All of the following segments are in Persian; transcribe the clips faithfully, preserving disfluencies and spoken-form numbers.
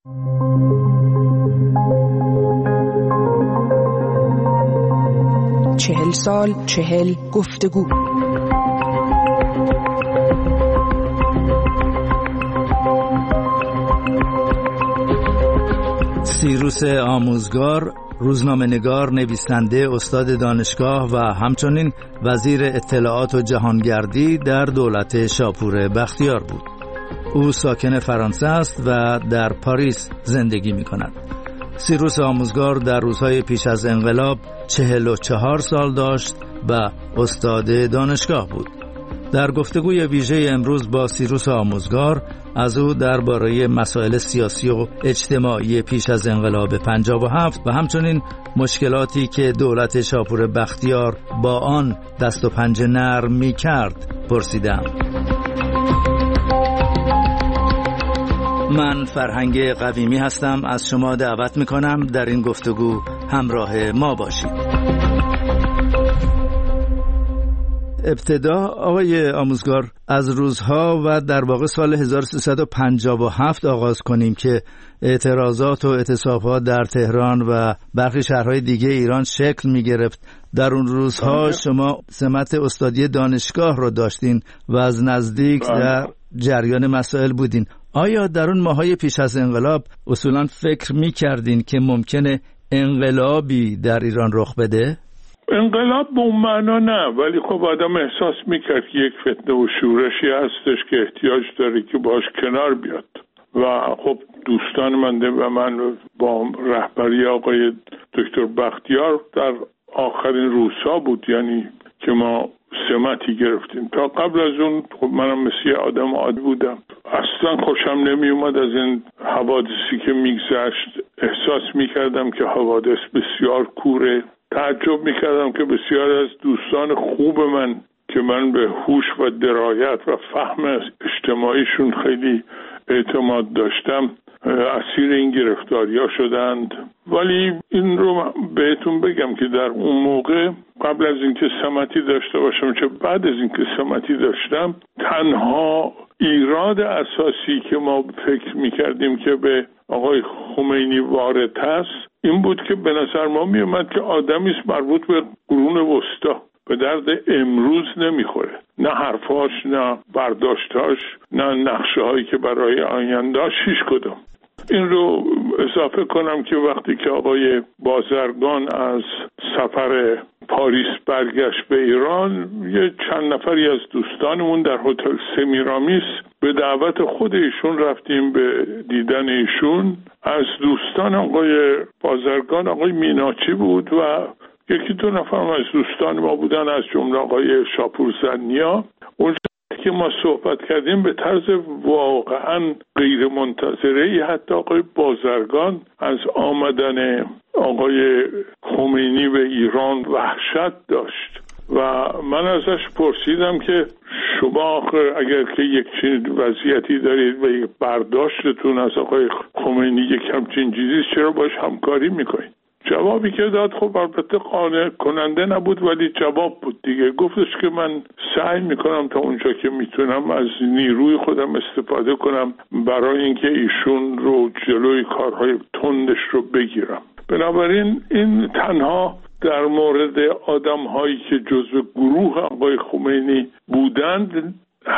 چهل سال، چهل گفتگو. سیروس آموزگار، روزنامه‌نگار، نویسنده، استاد دانشگاه و همچنین وزیر اطلاعات و جهانگردی در دولت شاپور بختیار بود. او ساکن فرانسه است و در پاریس زندگی می‌کند. سیروس آموزگار در روزهای پیش از انقلاب چهل و چهار سال داشت و استاد دانشگاه بود. در گفتگوی ویژه امروز با سیروس آموزگار از او درباره مسائل سیاسی و اجتماعی پیش از انقلاب پنجاه و هفت و همچنین مشکلاتی که دولت شاپور بختیار با آن دست و پنجه نرم می کرد پرسیدم. من فرهنگ قویمی هستم، از شما دعوت می کنم در این گفتگو همراه ما باشید. ابتدا آقای آموزگار از روزها و در واقع سال هزار و سیصد و پنجاه و هفت آغاز کنیم که اعتراضات و اعتصابات در تهران و برخی شهرهای دیگه ایران شکل می گرفت. در اون روزها شما سمت استادی دانشگاه رو داشتین و از نزدیک در جریان مسائل بودین. آیا در اون ماهای پیش از انقلاب اصولاً فکر می کردین که ممکنه انقلابی در ایران رخ بده؟ انقلاب به اون معنا نه، ولی خب آدم احساس میکرد که یک فتنه و شورشی هستش که احتیاج داره که باش کنار بیاد و خب دوستان من و من با رهبری آقای دکتر بختیار در آخرین روزها بود، یعنی که ما سمتی گرفتیم. تا قبل از اون خب منم مثل آدم عادی بودم، اصلا خوشم نمی اومد از این حوادثی که میگذشت. احساس میکردم که حوادث بسیار کوره. تعجب میکردم که بسیار از دوستان خوب من که من به هوش و درایت و فهم اجتماعیشون خیلی اعتماد داشتم اسیر این گرفتاری‌ها شدند. ولی این رو بهتون بگم که در اون موقع قبل از اینکه سمتی داشته باشم چه بعد از اینکه سمتی داشتم، تنها ایراد اساسی که ما فکر میکردیم که به آقای خمینی وارد هست این بود که به نظر ما می اومد که آدمی است مربوط به قرون وسطا، به درد امروز نمیخوره، نه حرفاش، نه برداشتاش، نه نقشه هایی که برای آینده‌اش هیچ کدوم. این رو اضافه کنم که وقتی که آقای بازرگان از سفر پاریس برگشت به ایران، یه چند نفری از دوستانمون در هتل سمیرامیس به دعوت خود ایشون رفتیم به دیدن ایشون. از دوستان آقای بازرگان آقای میناچی بود و یکی دو نفر از دوستان ما بودن، از جمله آقای شاپور زنیا. اونجا که ما صحبت کردیم به طرز واقعا غیر منتظره‌ای حتی آقای بازرگان از آمدن آقای خمینی به ایران وحشت داشت و من ازش پرسیدم که شما اگر که یک چنین وضعیتی دارید و یک برداشتتون از آقای خمینی یک همچین چیزی، چرا باش همکاری میکنید؟ جوابی که داد خب البته قانع کننده نبود ولی جواب بود دیگه. گفتش که من سعی میکنم تا اونجا که میتونم از نیروی خودم استفاده کنم برای اینکه ایشون رو جلوی کارهای تندش رو بگیرم. بنابراین این تنها در مورد آدم هایی که جزو گروه آقای خمینی بودند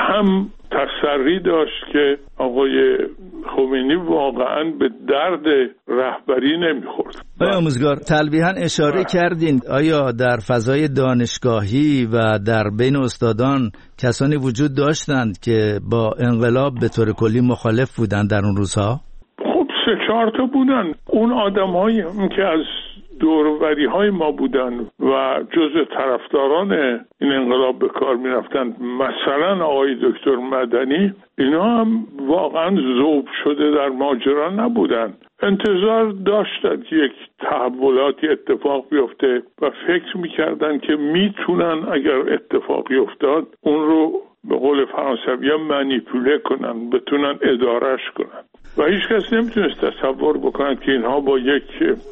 هم تسری داشت که آقای خمینی واقعا به درد رهبری نمیخورد. آقای آموزگار تلویحاً اشاره کردین، آیا در فضای دانشگاهی و در بین استادان کسانی وجود داشتند که با انقلاب به طور کلی مخالف بودند در اون روزها؟ خب سه چهار تا بودن. اون آدم هایی که از دوروری های ما بودن و جزء طرفداران این انقلاب به کار می رفتن، مثلا آقای دکتر مدنی، اینا هم واقعا ذوب شده در ماجرا نبودن. انتظار داشتن که یک تحولاتی اتفاق بیفته و فکر می کردن که می تونن اگر اتفاقی افتاد اون رو به قول فرانسوی ها منیپوله کنن، بتونن ادارش کنن و هیچ کس نمیتونست تصور بکنن که اینها با یک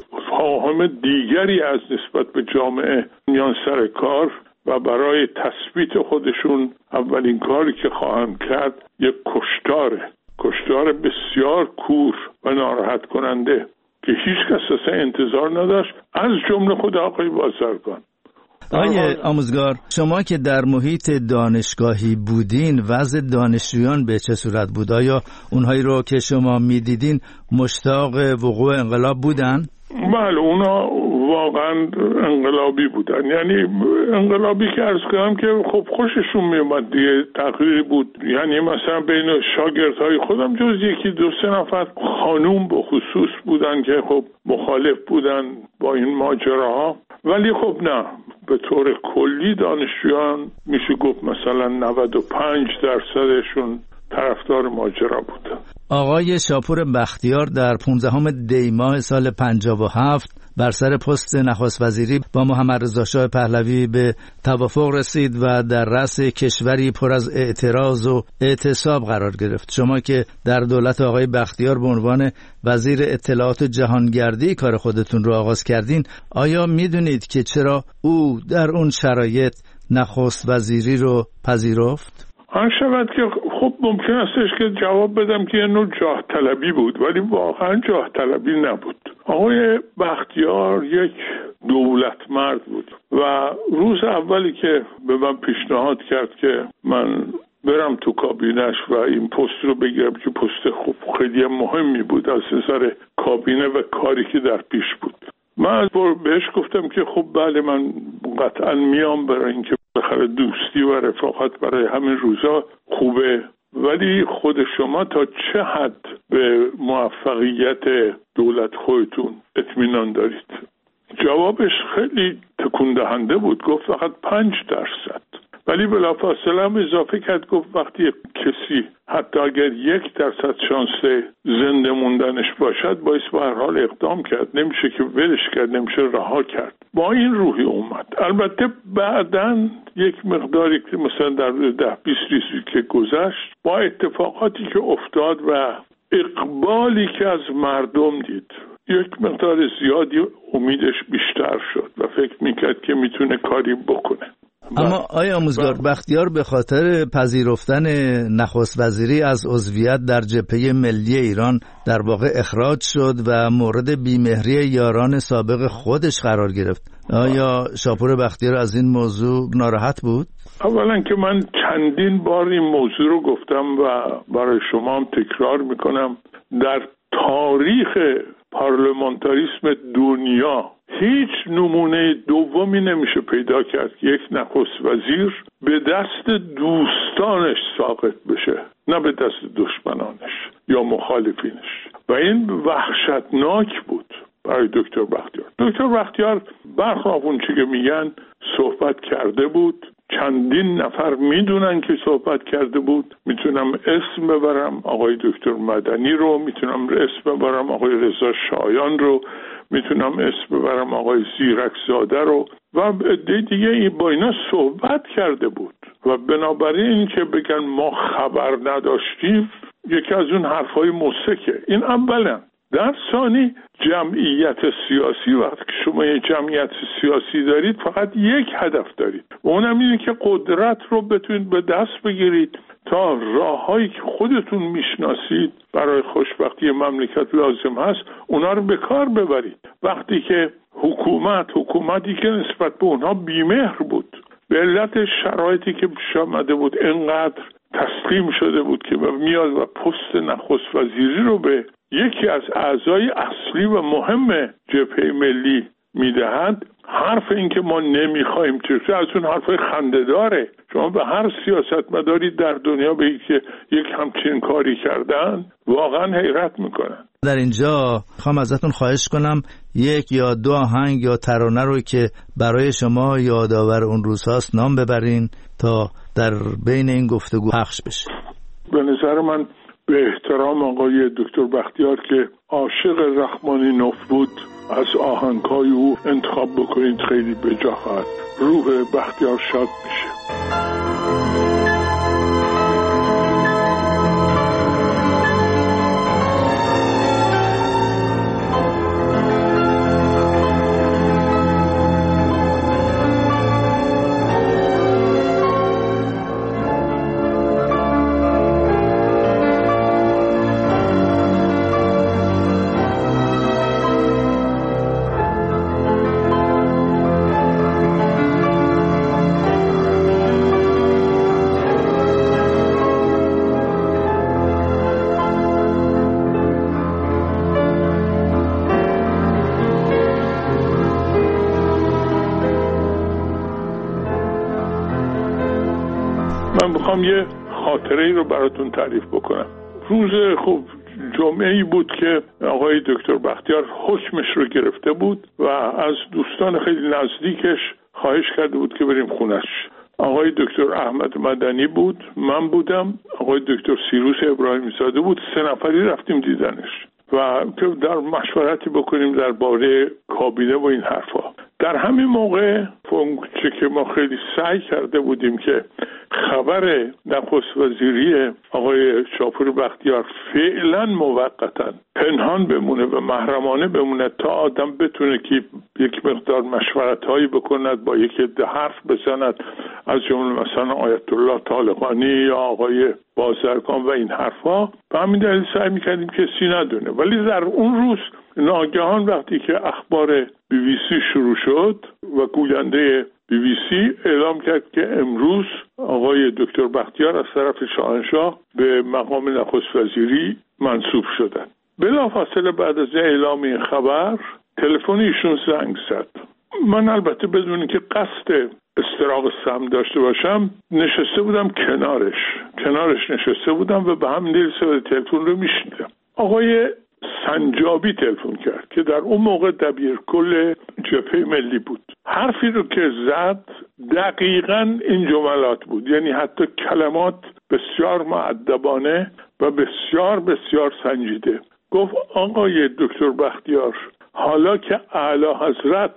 فاهم دیگری از نسبت به جامعه میان سر کار و برای تثبیت خودشون اولین کاری که خواهند کرد یک کشتاره. کشتار بسیار کور و ناراحت کننده که هیچ کس اصلا انتظار نداشت، از جمله خود آقای بازرگان. آقای آموزگار، شما که در محیط دانشگاهی بودین، وضع دانشجویان به چه صورت بود؟ آیا اونهایی رو که شما میدیدین مشتاق وقوع انقلاب بودن؟ بله، اونا واقعا انقلابی بودن، یعنی انقلابی که عرض کردم که خب خوششون میومد دیگه، تغییری بود. یعنی مثلا بین شاگردهای خودم جز یکی دو سه نفر خانوم به خصوص بودن که خب مخالف بودن با این ماجراها، ولی خب نه، به طور کلی دانشجویان میشه گفت مثلا نود و پنج درصدشون طرفدار ماجرا بودن. آقای شاپور بختیار در پانزدهم دی ماه سال پنجاه و هفت بر سر پست نخست وزیری با محمد رضا شاه پهلوی به توافق رسید و در رأس کشوری پر از اعتراض و اعتصاب قرار گرفت. شما که در دولت آقای بختیار به عنوان وزیر اطلاعات و جهانگردی کار خودتون رو آغاز کردین، آیا میدونید که چرا او در اون شرایط نخست وزیری رو پذیرفت؟ آن شود که خب ممکن استش که جواب بدم که یه نوع جاه طلبی بود، ولی واقعا جاه طلبی نبود. آقای بختیار یک دولت مرد بود و روز اولی که به من پیشنهاد کرد که من برم تو کابینش و این پست رو بگیرم که پست خوب خیلی مهمی بود از نظر کابینه و کاری که در پیش بود، من بهش گفتم که خب بله من قطعا میام، برای اینکه بخاطر دوستی و رفاقت برای همین روزا خوبه، ولی خود شما تا چه حد به موفقیت دولت خودتون اطمینان دارید؟ جوابش خیلی تکون دهنده بود، گفت فقط پنج درصد. ولی بلافاصله هم اضافه کرد، گفت وقتی کسی حتی اگر یک درصد شانس زنده موندنش باشد باید به هر حال اقدام کرد، نمیشه که ولش کرد، نمیشه رها کرد. با این روحی اومد. البته بعداً یک مقداری که مثلا در ده بیست روزی که گذشت با اتفاقاتی که افتاد و اقبالی که از مردم دید، یک مقدار زیادی امیدش بیشتر شد و فکر میکرد که میتونه کاری بکنه. اما آیا آموزگار بختیار به خاطر پذیرفتن نخست وزیری از عضویت در جبهه ملی ایران در واقع اخراج شد و مورد بیمهری یاران سابق خودش قرار گرفت. آیا شاپور بختیار از این موضوع ناراحت بود؟ اولا که من چندین بار این موضوع رو گفتم و برای شما هم تکرار میکنم، در تاریخ پارلمانتاریسم دنیا هیچ نمونه دومی نمیشه پیدا کرد که یک نخست وزیر به دست دوستانش ساقط بشه، نه به دست دشمنانش یا مخالفینش، و این وحشتناک بود برای دکتر بختیار. دکتر بختیار برخلاف اون چی که میگن صحبت کرده بود، چندین نفر میدونن که صحبت کرده بود. میتونم اسم ببرم آقای دکتر مدنی رو، میتونم اسم ببرم آقای رضا شایان رو، میتونم اسم ببرم آقای زیرکزاده رو و دیگه با اینا صحبت کرده بود و بنابراین این که بگن ما خبر نداشتیم یکی از اون حرفای مسکه. این اولا. در ثانی، جمعیت سیاسی، وقتی که شما یه جمعیت سیاسی دارید فقط یک هدف دارید، اونم اینه که قدرت رو بتونید به دست بگیرید تا راههایی که خودتون میشناسید برای خوشبختی مملکت لازم هست اونا رو به کار ببرید. وقتی که حکومت حکومتی که نسبت به اونها بیمهر بود، به علت شرایطی که پیش آمده بود انقدر تسلیم شده بود که میاد و پست نخست وزیری رو به یکی از اعضای اصلی و مهم جبهه ملی میدهند، حرف این که ما نمیخوایم چیزی از اون حرفای خنده‌داره. شما به هر سیاستمداری در دنیا بگید که یک همچین کاری کردن واقعا حیرت میکنن. در اینجا خواهم ازتون خواهش کنم یک یا دو آهنگ یا ترانه رو که برای شما یادآور اون روزهاست نام ببرین تا در بین این گفتگو پخش بشه. به نظر من به احترام آقای دکتر بختیار که عاشق رحمانینوف بود، از آهنگ‌های او انتخاب بکنید، خیلی به جا خواهد. روح بختیار شاد میشه. من میخوام یه خاطره ای رو براتون تعریف بکنم. روز خوب جمعه ای بود که آقای دکتر بختیار حکمش رو گرفته بود و از دوستان خیلی نزدیکش خواهش کرده بود که بریم خونش. آقای دکتر احمد مدنی بود، من بودم، آقای دکتر سیروس ابراهیمی زاده بود. سه نفری رفتیم دیدنش و که در مشورتی بکنیم درباره کابینه و این حرفا. در همین موقع چه که ما خیلی سعی کرده بودیم که خبر نخست وزیری آقای شاپور بختیار فعلا موقتا پنهان بمونه و محرمانه بمونه تا آدم بتونه که یک مقدار مشورت هایی بکند، با یک عده حرف بزند، از جمله مثلا آیت الله طالقانی یا آقای بازرگان و این حرفا. به همین دلیل سعی میکردیم کسی ندونه. ولی در اون روز ناگهان وقتی که اخبار بی بی سی شروع شد و گوینده بی بی سی اعلام کرد که امروز آقای دکتر بختیار از طرف شاهنشاه به مقام نخست وزیری منصوب شدند. بلافاصله بعد از اعلام این خبر تلفن ایشون زنگ زد. من البته بدون اینکه قصد استراق سم داشته باشم نشسته بودم کنارش کنارش نشسته بودم و به همین دلیل صدای تلفن رو میشنیدم. آقای سنجابی تلفن کرد که در اون موقع دبیرکل جبهه ملی بود. حرفی رو که زد دقیقاً این جملات بود، یعنی حتی کلمات بسیار مؤدبانه و بسیار بسیار سنجیده. گفت آقای دکتر بختیار، حالا که اعلی حضرت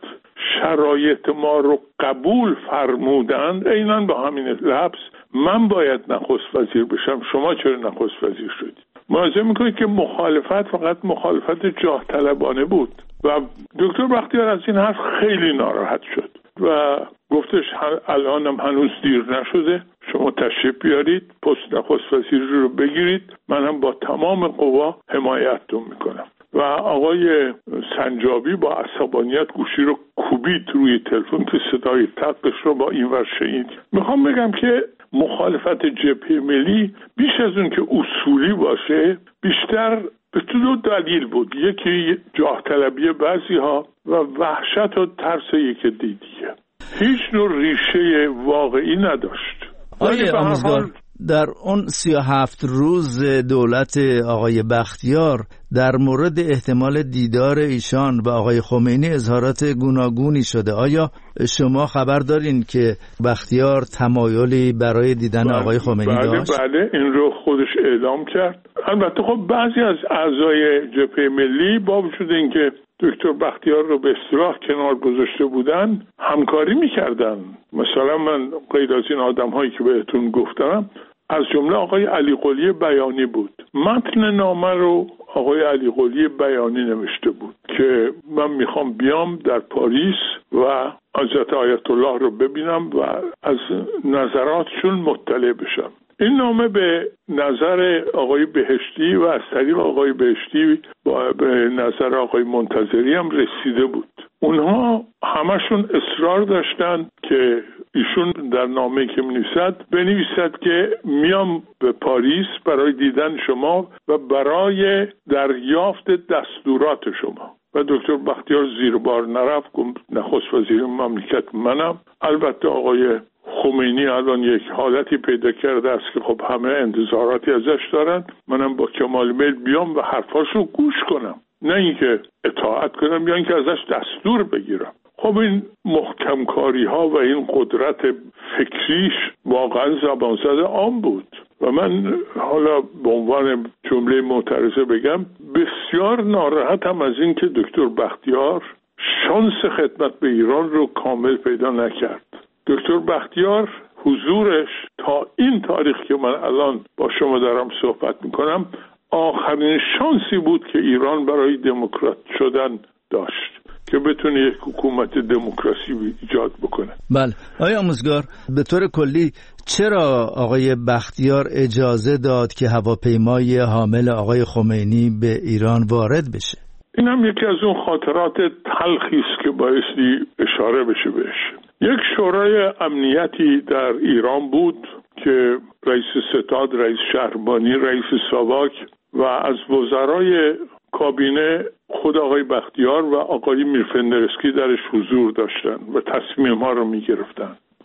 شرایط ما رو قبول فرمودند، عیناً با همین لفظ، من باید نخست وزیر بشم، شما چرا نخست وزیر شدید؟ ملاحظه میکنید که مخالفت فقط مخالفت جاه طلبانه بود و دکتر بختیار از این حرف خیلی ناراحت شد و گفتش الانم هنوز دیر نشده، شما تشریف بیارید، پست نخست وزیر رو بگیرید، من هم با تمام قوا حمایتتون میکنم. و آقای سنجابی با عصبانیت گوشی رو کوبید روی تلفن که صدای تقش رو با این ور شنید. میخوام بگم که مخالفت جبهه ملی بیش از اون که اصولی باشه بیشتر به دو دلیل بود. یکی جاه طلبی بعضی ها و وحشت و ترس یک دیگه. هیچ نوع ریشه واقعی نداشت. آقای آموزگار، در اون سی و هفت روز دولت آقای بختیار در مورد احتمال دیدار ایشان و آقای خمینی اظهارات گوناگونی شده. آیا شما خبر دارین که بختیار تمایلی برای دیدن بله، آقای خمینی بله داشت؟ بله، این رو خودش اعلام کرد. البته خب بعضی از اعضای جبهه ملی با وجود اینکه دکتر بختیار رو به اصطلاح کنار گذاشته بودن همکاری میکردن. مثلا من غیر از این آدم هایی که بهتون گفتم از جمله آقای علی قلی بیانی بود. متن نامه رو آقای علی قلی بیانی نوشته بود که من میخوام بیام در پاریس و حضرت آیت الله رو ببینم و از نظراتشون مطلع بشم. این نامه به نظر آقای بهشتی و از طریق آقای بهشتی با به نظر آقای منتظری هم رسیده بود. اونها همشون اصرار داشتن که ایشون در نامه که می‌نویسد بنویسد که میام به پاریس برای دیدن شما و برای دریافت دستورات شما. و دکتر بختیار زیر بار نرفت، گفت نخست وزیر مملکت منم. البته آقای خمینی الان یک حالتی پیدا کرده است که خب همه انتظاراتی ازش دارن، منم با کمال میل بیام و حرفاشو گوش کنم، نه اینکه اطاعت کنم یا اینکه ازش دستور بگیرم. خب این محکم کاری ها و این قدرت فکریش واقعا زبان زده عام بود و من حالا به عنوان جمله معترضه بگم بسیار ناراحتم از این که دکتر بختیار شانس خدمت به ایران رو کامل پیدا نکرد. دکتر بختیار حضورش تا این تاریخ که من الان با شما دارم صحبت میکنم آخرین شانسی بود که ایران برای دموکرات شدن داشت که بتونه یک حکومت دموکراسی ایجاد بکنه. بله. آقای آموزگار، به طور کلی چرا آقای بختیار اجازه داد که هواپیمای حامل آقای خمینی به ایران وارد بشه؟ این هم یکی از اون خاطرات تلخی است که بایستی اشاره بشه بهش. یک شورای امنیتی در ایران بود که رئیس ستاد، رئیس شهربانی، رئیس ساواک و از وزرای کابینه خود آقای بختیار و آقای میرفندرسکی درش حضور داشتن و تصمیم ها رو می گرفتن.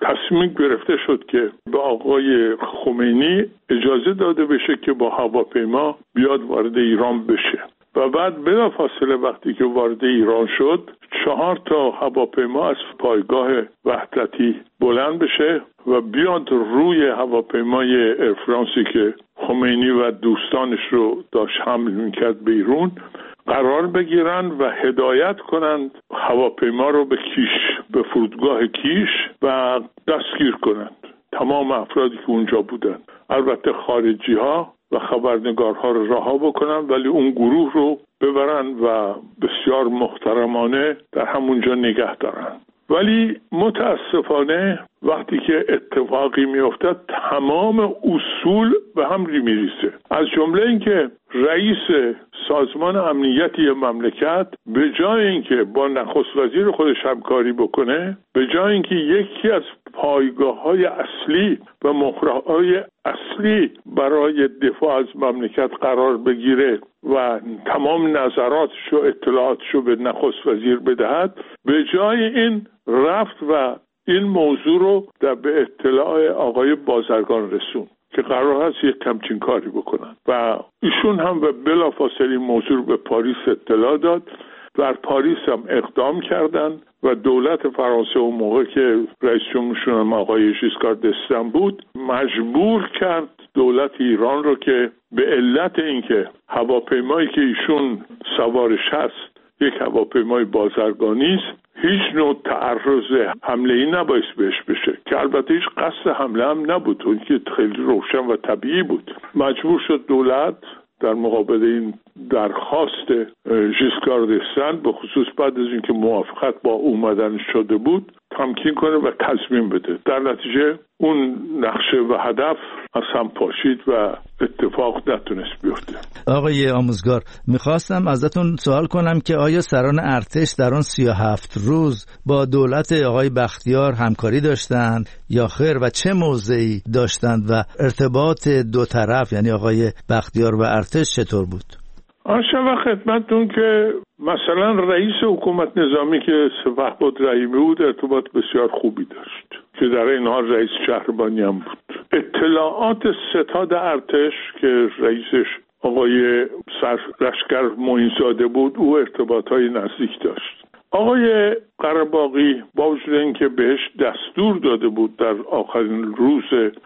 تصمیم گرفته شد که به آقای خمینی اجازه داده بشه که با هواپیما بیاد وارد ایران بشه و بعد بلافاصله وقتی که وارد ایران شد چهار تا هواپیما از پایگاه وحدتی بلند بشه و بیاد روی هواپیمای ایرفرانسی که خمینی و دوستانش رو داشت حمل میکرد بیرون قرار بگیرن و هدایت کنند هواپیما رو به کیش، به فرودگاه کیش و دستگیر کنند تمام افرادی که اونجا بودن. البته خارجی ها و خبرنگارها رو رها بکنن ولی اون گروه رو ببرن و بسیار محترمانه در همونجا نگه دارن. ولی متاسفانه وقتی که اتفاقی میافتد تمام اصول به هم میریزه، از جمله اینکه رئیس سازمان امنیتی مملکت به جای اینکه با نخست وزیر خودش همکاری بکنه، به جای اینکه یکی از پایگاه‌های اصلی و مهره‌های اصلی برای دفاع از مملکت قرار بگیره و تمام نظراتش و اطلاعاتش رو به نخست وزیر بدهد، به جای این رفت و این موضوع رو در به اطلاع آقای بازرگان رسون که قرار هست یک همچین کاری بکنن و ایشون هم به بلافاصله موضوع رو به پاریس اطلاع داد. در پاریس هم اقدام کردن و دولت فرانسه اون موقع که رئیس جمهورشون هم آقای ژیسکار دستن بود مجبور کرد دولت ایران رو که به علت اینکه هواپیمایی که ایشون سوارش هست یک هواپیمای بازرگانی است، هیچ نوع تعرض حمله‌ای نباید بهش بشه که البته هیچ قصد حمله هم نبود، اون که خیلی روشن و طبیعی بود. مجبور شد دولت در مقابل این درخواست ژیسکار دستن به خصوص بعد از اینکه موافقت با اومدن شده بود تمکین کنه و تضمین بده. در نتیجه اون نقشه و هدف از هم پاشید و اتفاق نتونست بیفته. آقای آموزگار، میخواستم ازتون سوال کنم که آیا سران ارتش در آن سی و هفت روز با دولت آقای بختیار همکاری داشتند یا خیر و چه موضعی داشتند و ارتباط دو طرف یعنی آقای بختیار و ارتش چطور بود؟ آشان خدمتتون که مثلا رئیس حکومت نظامی که سپهبد رحیمی بود ارتباط بسیار خوبی داشت که در این حال رئیس شهربانی هم بود. اطلاعات ستاد ارتش که رئیسش آقای سرلشکر معین‌زاده بود او ارتباطهای نزدیک داشت. آقای قره‌باغی با وجود اینکه بهش دستور داده بود در آخرین روز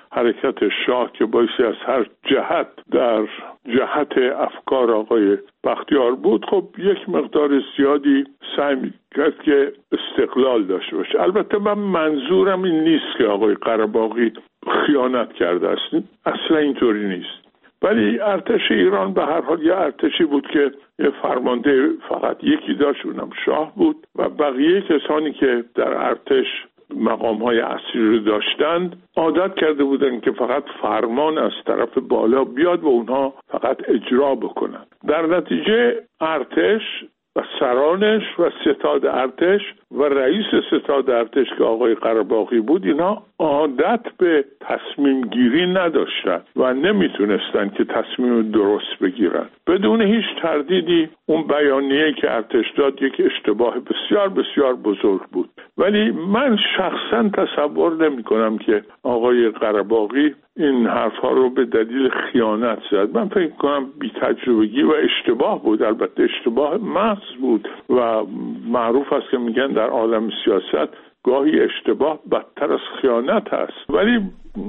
حرکت شاه که بایستی از هر جهت در جهت افکار آقای بختیار بود، خب یک مقدار زیادی سعی می‌کرد که استقلال داشته باشه. البته من منظورم این نیست که آقای قره‌باغی خیانت کرده است، اصلا اینطوری نیست. ولی ارتش ایران به هر حال یه ارتشی بود که یه فرمانده فقط یکی داشت، اونم شاه بود و بقیه کسانی که در ارتش مقام‌های اصلی رو داشتند عادت کرده بودند که فقط فرمان از طرف بالا بیاد و اونها فقط اجرا بکنن. در نتیجه ارتش و سرانش و ستاد ارتش و رئیس ستاد ارتش که آقای قره‌باغی بود اینا عادت به تصمیم گیری نداشتن و نمیتونستن که تصمیم درست بگیرن. بدون هیچ تردیدی اون بیانیه که ارتش داد یک اشتباه بسیار بسیار بزرگ بود، ولی من شخصا تصور نمی کنم که آقای قره‌باغی این حرفها رو به دلیل خیانت زد. من فکر کنم بی تجربگی و اشتباه بود، البته اشتباه محض بود و معروف است که میگن در عالم سیاست گاهی اشتباه بدتر از خیانت هست، ولی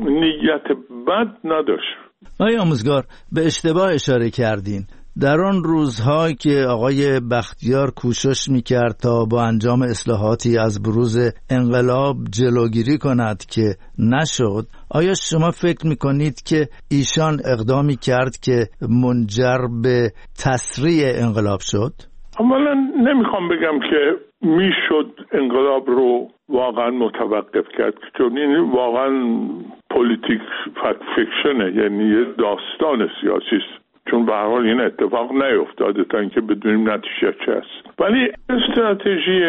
نیت بد نداشت. آقای آموزگار، به اشتباه اشاره کردین. در آن روزها که آقای بختیار کوشش میکرد تا با انجام اصلاحاتی از بروز انقلاب جلوگیری کند که نشد، آیا شما فکر میکنید که ایشان اقدامی کرد که منجر به تسریع انقلاب شد؟ اولا نمیخوام بگم که میشد انقلاب رو واقعا متوقف کرد، چون این واقعا پولیتیک فیکشنه، یعنی یه داستان سیاسی است، چون به هر حال این اتفاق نیفتاده تا اینکه بدونیم نتیجه چه است. ولی استراتژی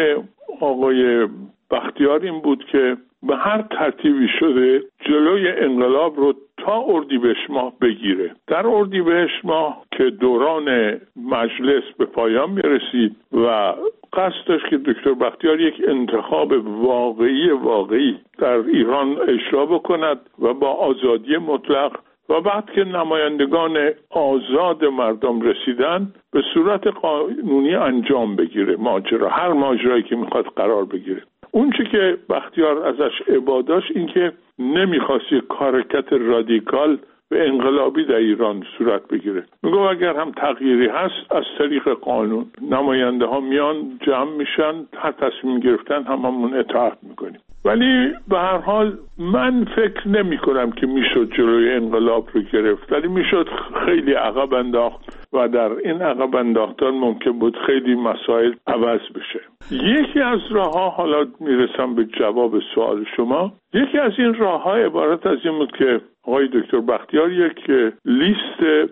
آقای بختیار این بود که به هر ترتیبی شده جلوی انقلاب رو تا اردیبهشت ماه بگیره. در اردیبهشت ماه که دوران مجلس به پایان میرسید و قصد داشت که دکتر بختیار یک انتخاب واقعی واقعی در ایران اجرا بکند و با آزادی مطلق، و بعد که نمایندگان آزاد مردم رسیدن به صورت قانونی انجام بگیره ماجرا، هر ماجرایی که میخواد قرار بگیره. اون چی که بختیار ازش ابا داشت این که نمیخواست یک حرکت رادیکال و انقلابی در ایران صورت بگیره. میگه اگر هم تغییری هست از طریق قانون، نماینده ها میان جمع میشن، هر تصمیم گرفتن هممون اطاعت میکنیم. ولی به هر حال من فکر نمی کنم که میشد جلوی انقلاب رو گرفت، ولی میشد خیلی عقب انداخت و در این عقب انداختن ممکن بود خیلی مسائل عوض بشه. یکی از راه ها، حالا میرسم به جواب سوال شما، یکی از این راه ها عبارت از این بود که آقای دکتر بختیار یک لیست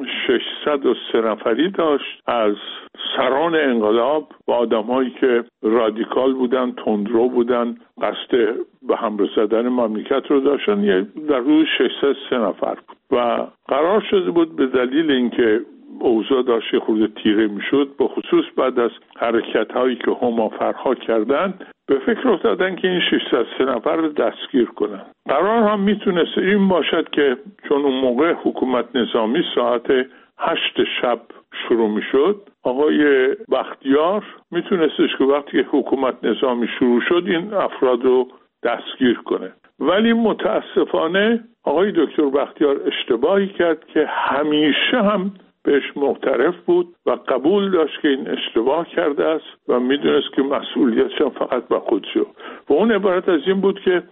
ششصد و سه نفری داشت از سران انقلاب و آدمایی که رادیکال بودن، تندرو بودن، قصد به هم زدن مملکت رو داشتن. یه در روز ششصد و سه نفر بود و قرار شده بود به دلیل اینکه اوضاع داشت خورده تیره میشد، به خصوص بعد از حرکت هایی که همافرها کردن، به فکر افتادن که این ششصد و سه نفر رو دستگیر کنن. قرار هم میتونست این باشد که چون اون موقع حکومت نظامی ساعت هشت شب شروع میشد، آقای بختیار میتونستش که وقتی که حکومت نظامی شروع شد این افراد رو دستگیر کنه. ولی متاسفانه آقای دکتر بختیار اشتباهی کرد که همیشه هم بهش معترف بود و قبول داشت که این اشتباه کرده است و میدونست که مسئولیتش فقط به خودشه. و اون عبارت از این بود که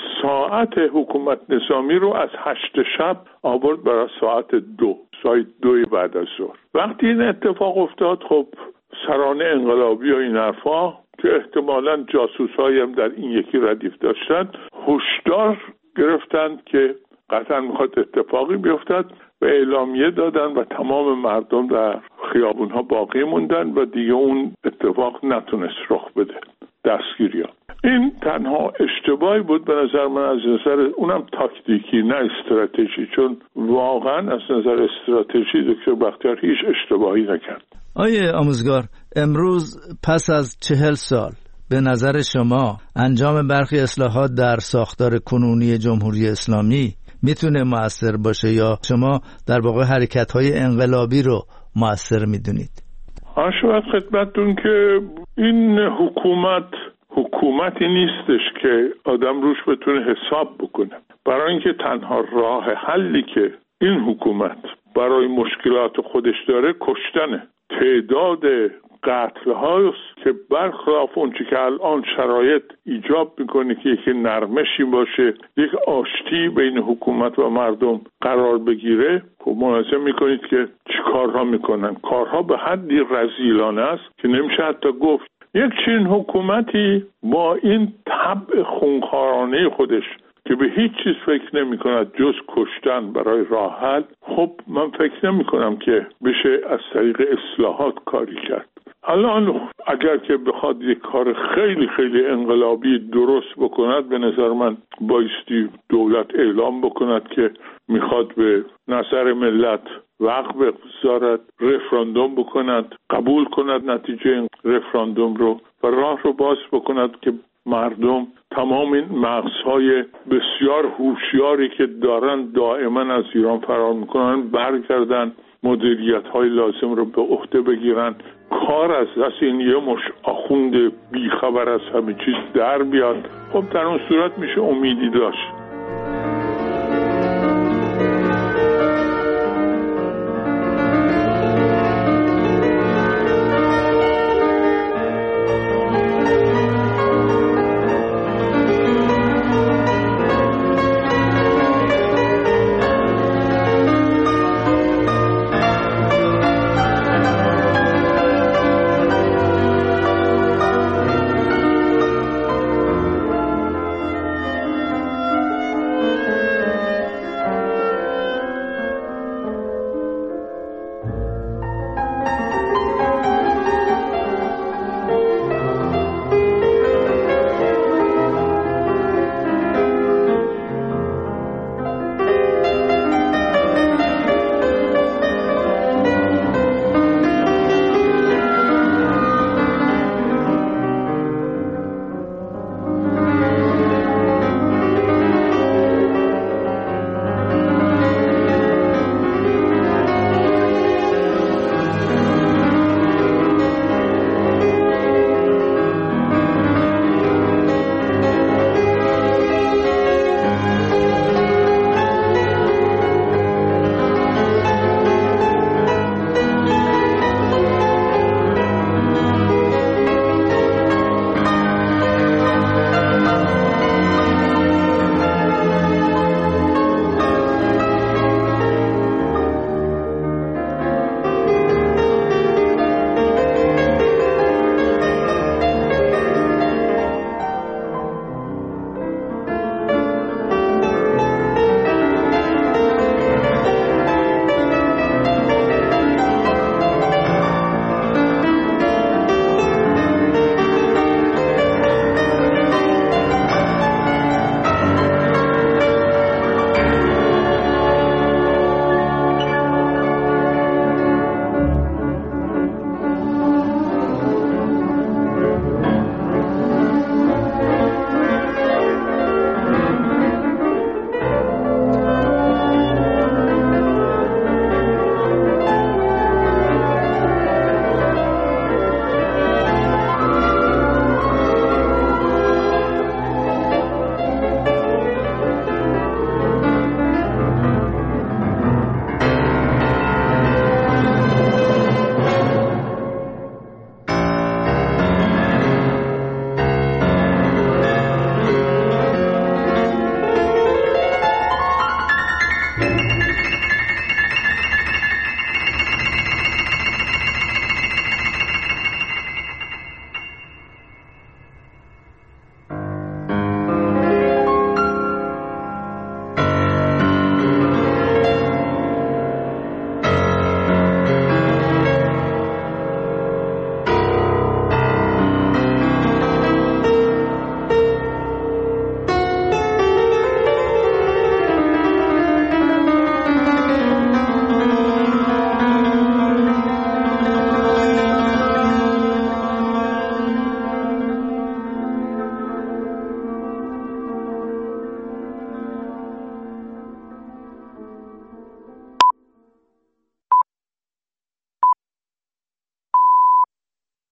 ساعت حکومت نظامی رو از هشت شب آورد برای ساعت دو، ساعت دوی بعد از ظهر. وقتی این اتفاق افتاد، خب سران انقلابی و این حرفا که احتمالاً جاسوسایی هم در این یکی ردیف داشتن، هشدار گرفتند که قطعا میخواد اتفاقی بیفتد و اعلامیه دادن و تمام مردم در خیابونها باقی موندن و دیگه اون اتفاق نتونست رخ بده، دستگیری ها. این تنها اشتباهی بود به نظر من، از نظر اونم تاکتیکی نه استراتژی، چون واقعا از نظر استراتژی دکتر بختیار هیچ اشتباهی نکرد. آیه آموزگار، امروز پس از چهل سال به نظر شما انجام برخی اصلاحات در ساختار کنونی جمهوری اسلامی میتونه مؤثر باشه یا شما در واقع حرکت‌های انقلابی رو مؤثر میدونید؟ آشوات خدمتتون که این حکومت حکومتی نیستش که آدم روش بتونه حساب بکنه. برای اینکه تنها راه حلی که این حکومت برای مشکلات خودش داره کشتنه. تعداد قتل هاست که برخلاف اون چی که الان شرایط ایجاب میکنه که یک نرمشی باشه، یک آشتی بین حکومت و مردم قرار بگیره، خب ملاحظه میکنید که چی کارها میکنن. کارها به حدی رذیلانه است که نمیشه حتی گفت. یک چنین حکومتی با این طبع خونخوارانه خودش که به هیچ چیز فکر نمی کند جز کشتن برای راه حل، خب من فکر نمی کنم که بشه از طریق اصلاحات کاری کرد. الان اگر که بخواد یک کار خیلی خیلی انقلابی درست بکند، به نظر من بایستی دولت اعلام بکند که میخواد به نظر ملت وقت بگذارد، رفراندوم بکند، قبول کند نتیجه رفراندوم رو و راه رو باز بکند که مردم تمام این مغزهای بسیار هوشیاری که دارن دائما از ایران فرار میکنن برگردن، مدیریت های لازم رو به عهده بگیرن، کار از دست این یه مش آخوند بیخبر از همه چیز در بیاد. خب در اون صورت میشه امیدی داشت.